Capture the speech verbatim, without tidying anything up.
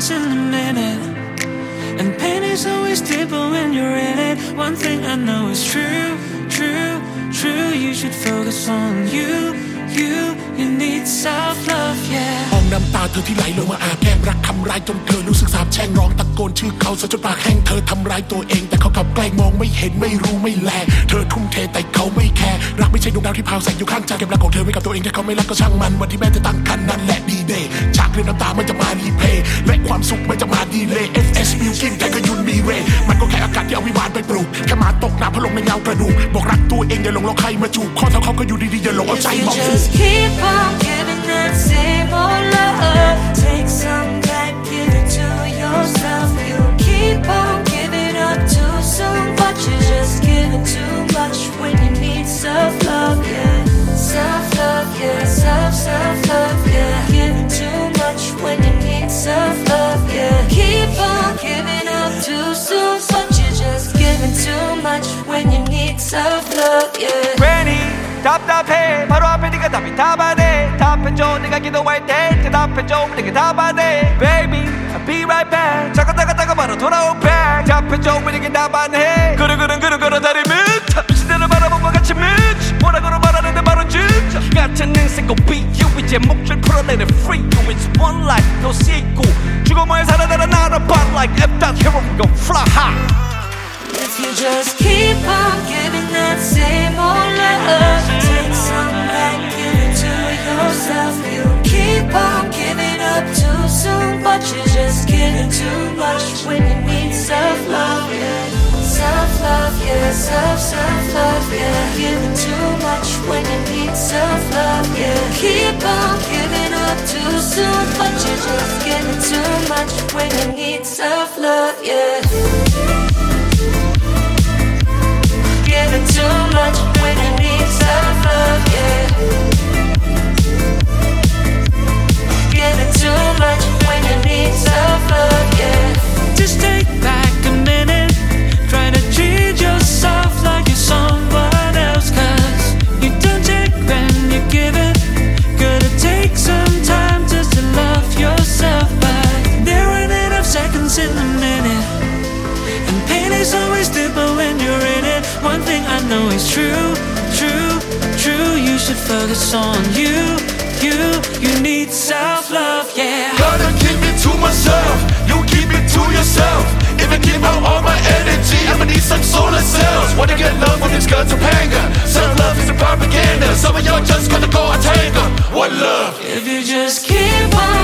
seconds in a minute. And pain is always deeper when you're in it. One thing I know is true, true, true. You should focus on you, you, you need self-love, yeah. มองน้ำตาเธอที่ไหลลงมาอาบแก้มรักทำร้ายจนเธอรู้สึกสาบแช่งร้องตะโกนชื่อเขาซะจนปากแห้งเธอทำร้ายตัวเองแต่เขากลับแกล้งมองไม่เห็นไม่รู้ไม่แลเธอทุ่มเทแต่เขาไม่แคร์รักไม่ใช่ดวงดาวที่พาวแสงอยู่ข้างใจเก็บรักของเธอไว้กับตัวเองถ้าเขาไม่รักก็ช่างมันวันที่แม่จะตั้งครรภ์นั่นแหละดีเดย์ฉากเรื่องน้ำตามันจะมารีเพย์และความสุขมันจะมาดีเลย์ เอฟ เอส มิวกินแต่ก็ยุนมีเรย์มันก็แค่อากาศที่เอาวิมานไปปลูกแค่มาตกน้ำพะลงในเงากระดูกบอกรักตัวเองอย่าหลงรักใครมาจูบข้อเท้าเขาก็อยู่ดีๆอย่าหลงเอาใจมอง Just keep on giving that same old love. Take some back, give it to yourself. You keep on giving up too soon, but you're just giving too much when you need self-love, yeah. Self-love, yeah. Self, self-love, yeah. Giving too much when you need self-love, yeah. Keep on giving up too soon, but you're just giving too much when you need self-love, yeah. 괜히 답답해 바로 앞에 네가 답이 답하네 답해줘 네가 기도할 때 대답해줘 네가 답하네 Baby I'll be right back 잠깐 잠깐 잠깐 바로 돌아올 back 답해줘 왜 네가 답하네 그래 그래 그래 그래 다리 밑 미친대로 바라본 것 같이 미치 뭐라고는 말하는데 말은 진짜 같은 인생 go be you 이제 목줄 풀어내는 free you it's one life 너 씻고 죽어마에 살아내라 나라 but like F that hero we gon' fly high If you just keep on giving that same old love, take some back, give it to yourself. You keep on giving up too soon, but you're just giving too much when you need self-love, yeah. Self-love, yeah, self, self-love, yeah. Giving too much when you need self-love, yeah. Keep on giving up too soon, but you're just giving too much when you need self-love, yeah. Giving too much when you need self-love, yeah. Giving too much when you need self-love, yeah. Just take back a minute. Try to treat yourself like you're someone else, cause you don't take when you give it. Gotta take some time just to love yourself, but there ain't enough seconds in a minute. And pain is always deeper when you're in it. One thing I know is true, true, true. You should focus on you, you, you need self-love, yeah. Gotta keep it to myself, you keep it to yourself. If I give out all my energy, I'ma need some solar cells. Wanna get love when it's guns of anger. Self-love is a propaganda. Some of y'all just gonna go and take 'em. One love. If you just keep on